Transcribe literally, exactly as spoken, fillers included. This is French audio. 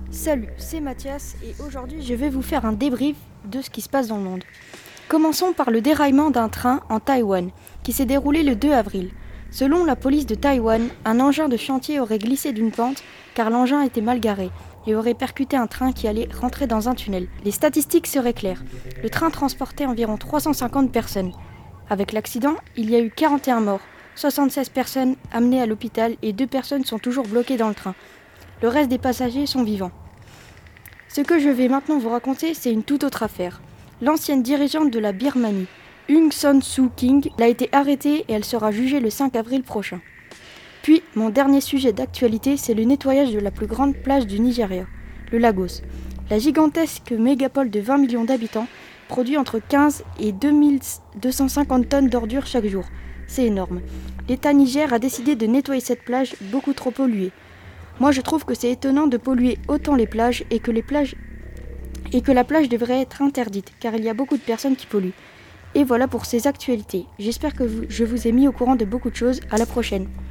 Salut, c'est Mathias et aujourd'hui je vais vous faire un débrief de ce qui se passe dans le monde. Commençons par le déraillement d'un train en Taïwan qui s'est déroulé le deux avril. Selon la police de Taïwan, un engin de chantier aurait glissé d'une pente car l'engin était mal garé et aurait percuté un train qui allait rentrer dans un tunnel. Les statistiques seraient claires. Le train transportait environ trois cent cinquante personnes. Avec l'accident, il y a eu quarante et un morts, soixante-seize personnes amenées à l'hôpital et deux personnes sont toujours bloquées dans le train. Le reste des passagers sont vivants. Ce que je vais maintenant vous raconter, c'est une toute autre affaire. L'ancienne dirigeante de la Birmanie, Aung San Suu Kyi, a été arrêtée et elle sera jugée le cinq avril prochain. Puis, mon dernier sujet d'actualité, c'est le nettoyage de la plus grande plage du Nigeria, le Lagos. La gigantesque mégapole de vingt millions d'habitants produit entre quinze et deux mille deux cent cinquante tonnes d'ordures chaque jour. C'est énorme. L'État Niger a décidé de nettoyer cette plage beaucoup trop polluée. Moi, je trouve que c'est étonnant de polluer autant les plages et que les plages et que la plage devrait être interdite, car il y a beaucoup de personnes qui polluent. Et voilà pour ces actualités. J'espère que vous, je vous ai mis au courant de beaucoup de choses. À la prochaine.